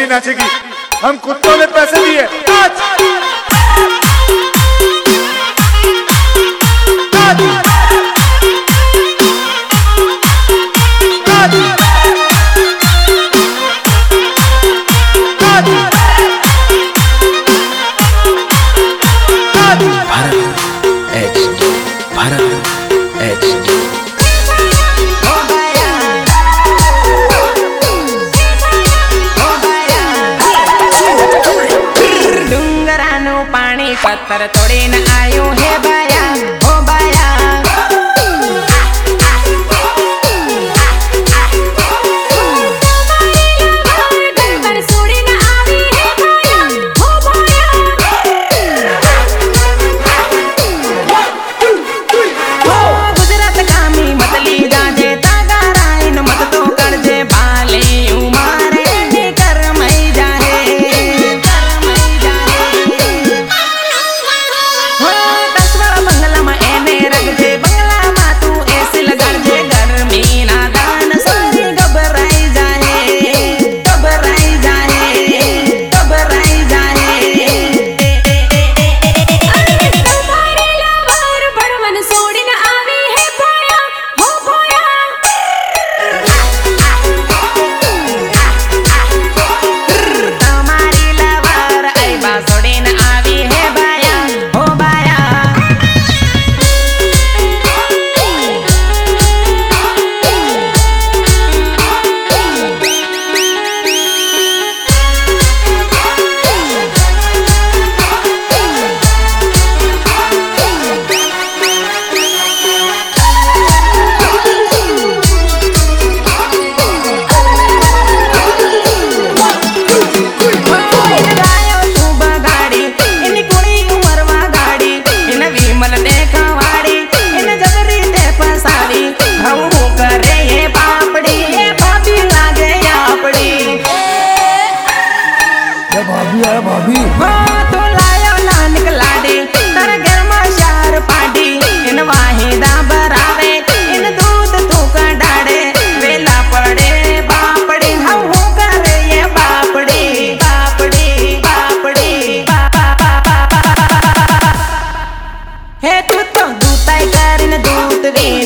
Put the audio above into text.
नाचेगी। हम कुत्तों ने पैसे दिए। पत्थर तोड़ी न आयु है बाया हो बाया गुजरात कामी मतली जाजे तागा राइन मत तो करजे बाले उमारे कर मई जाहे भाभी तो लायो नानक लाडे तर घर में शार पाडी इन वाहिदा बरावे इन दूध तू का डाड़े वेला पड़े बापड़ी हम हो करे ये बापड़ी बापड़ी बापड़ी हे तू तो दूताई करिन दूत वे